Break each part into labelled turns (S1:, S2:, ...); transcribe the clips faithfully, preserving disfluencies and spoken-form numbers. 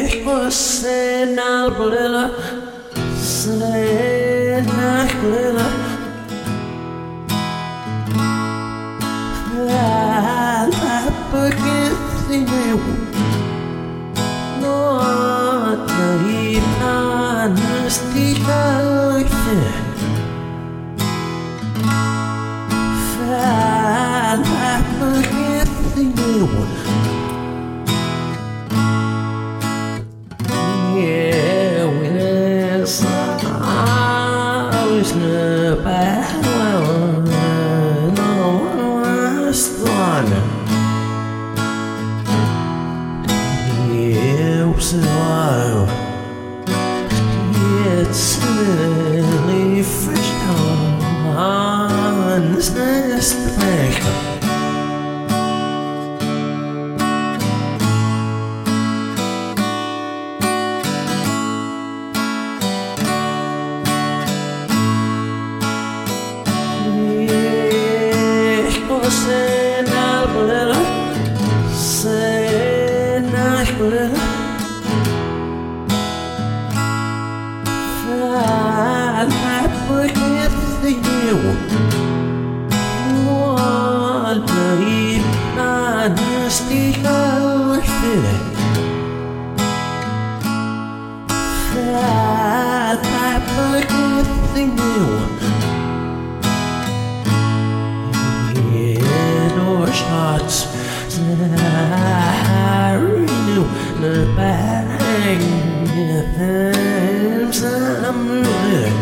S1: Senalbrilla, Senalbrilla. Pagkakasinew, no kainan stila'y Fan pagkakasinew, yeah, when it's always the bad one, no one's gone. So it's really fresh on this nest back. Senalbrilla, Senalbrilla. Pagkakasinew, no kainan stila'y Pagkakasinew, in our shots, I renew the bang things I'm doing.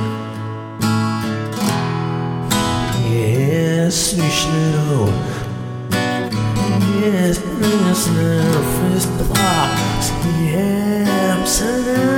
S1: Yes, Vishnu. Yes, Vishnu. First of all, yes,